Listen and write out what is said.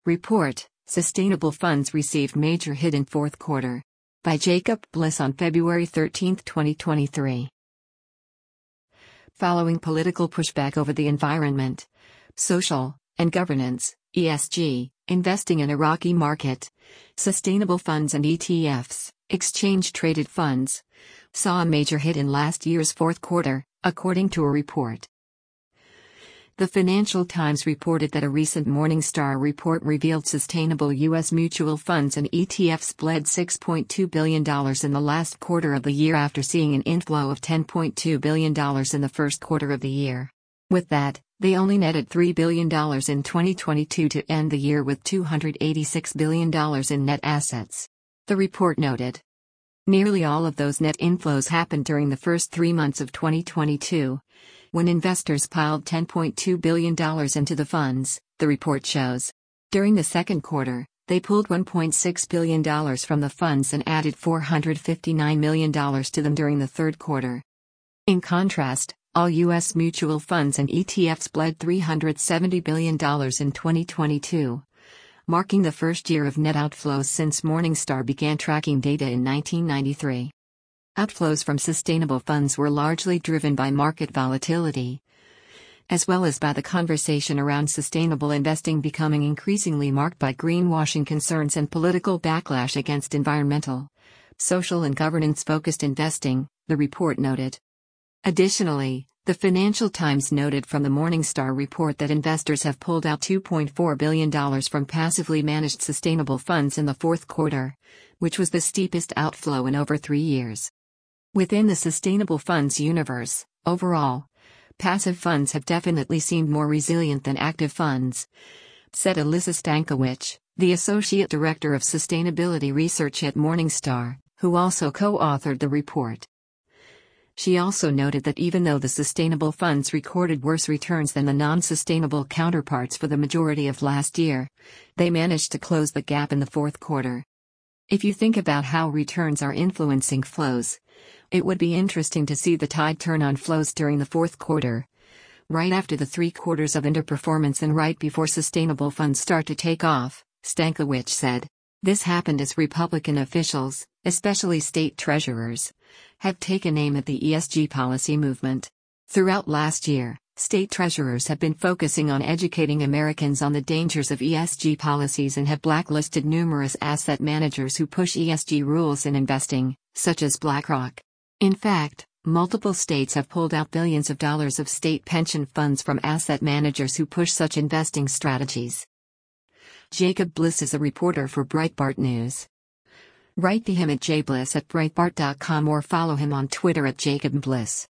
Report: Sustainable funds received major hit in fourth quarter. By Jacob Bliss on February 13, 2023. Following political pushback over the environment, social, and governance, ESG, investing in a rocky market, sustainable funds and ETFs, exchange-traded funds, saw a major hit in last year's fourth quarter, according to a report. The Financial Times reported that a recent Morningstar report revealed sustainable U.S. mutual funds and ETFs bled $6.2 billion in the last quarter of the year after seeing an inflow of $10.2 billion in the first quarter of the year. With that, they only netted $3 billion in 2022 to end the year with $286 billion in net assets. The report noted. Nearly all of those net inflows happened during the first 3 months of 2022, when investors piled $10.2 billion into the funds, the report shows. During the second quarter, they pulled $1.6 billion from the funds and added $459 million to them during the third quarter. In contrast, all U.S. mutual funds and ETFs bled $370 billion in 2022, marking the first year of net outflows since Morningstar began tracking data in 1993. Outflows from sustainable funds were largely driven by market volatility, as well as by the conversation around sustainable investing becoming increasingly marked by greenwashing concerns and political backlash against environmental, social and governance-focused investing, the report noted. Additionally, the Financial Times noted from the Morningstar report that investors have pulled out $2.4 billion from passively managed sustainable funds in the fourth quarter, which was the steepest outflow in over 3 years. Within the sustainable funds universe, overall, passive funds have definitely seemed more resilient than active funds, said Alyssa Stankiewicz, the Associate Director of Sustainability Research at Morningstar, who also co-authored the report. She also noted that even though the sustainable funds recorded worse returns than the non-sustainable counterparts for the majority of last year, they managed to close the gap in the fourth quarter. If you think about how returns are influencing flows, it would be interesting to see the tide turn on flows during the fourth quarter, right after the 3 quarters of underperformance and right before sustainable funds start to take off, Stankiewicz said. This happened as Republican officials, especially state treasurers, have taken aim at the ESG policy movement. Throughout last year, state treasurers have been focusing on educating Americans on the dangers of ESG policies and have blacklisted numerous asset managers who push ESG rules in investing, such as BlackRock. In fact, multiple states have pulled out billions of dollars of state pension funds from asset managers who push such investing strategies. Jacob Bliss is a reporter for Breitbart News. Write to him at jbliss@breitbart.com or follow him on Twitter at @JacobBliss.